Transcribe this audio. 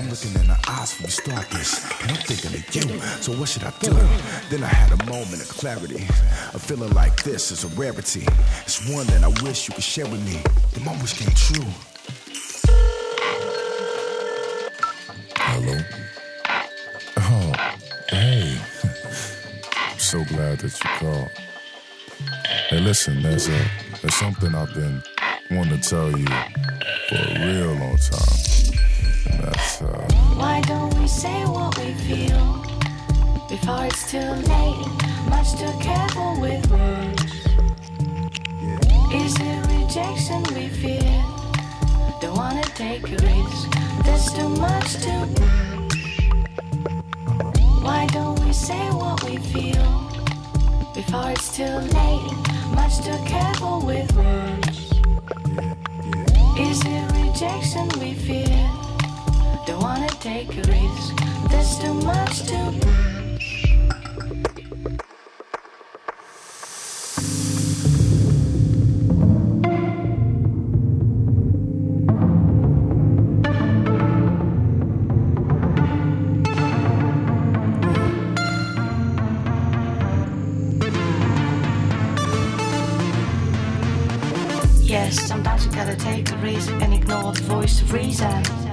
looking in her eyes when we start this, and I'm thinking of you. So what should I do? Then I had a moment of clarity. A feeling like this is a rarity. It's one that I wish you could share with me. The moment which came true. Hello? Oh, hey. I'm so glad that you called. Hey, listen, there's something I've been wanting to tell you for a real long time. And that's, Why don't we say what we feel before it's too late? Much too careful with words. Is it rejection we fear? Don't wanna take a risk. There's too much to lose. Why don't we say what we feel before it's too late? Much too careful with words. Is it rejection we fear? Don't wanna take a risk. There's too much to lose. Yes, sometimes you gotta take a risk and ignore the voice of reason.